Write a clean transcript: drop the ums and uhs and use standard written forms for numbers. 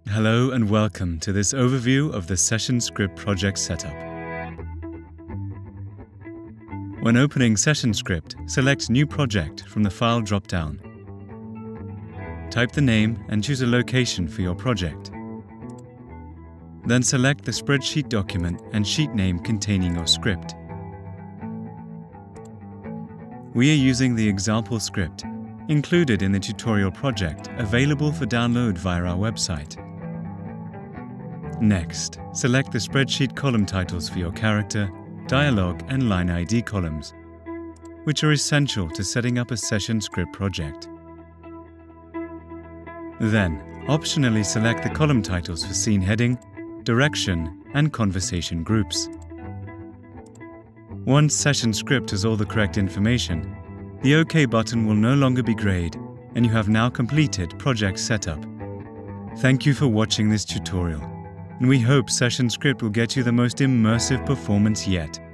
Hello and welcome to this overview of the Session Script project setup. When opening Session Script, select New Project from the File drop-down. Type the name and choose a location for your project. Then select the spreadsheet document and sheet name containing your script. We are using the example script included in the tutorial project, available for download via our website. Next, select the spreadsheet column titles for your character, dialogue and line ID columns, which are essential to setting up a Session Script project. Then, optionally select the column titles for scene heading, direction and conversation groups. Once Session Script has all the correct information, the OK button will no longer be grayed, and you have now completed project setup. Thank you for watching this tutorial, and we hope Session Script will get you the most immersive performance yet.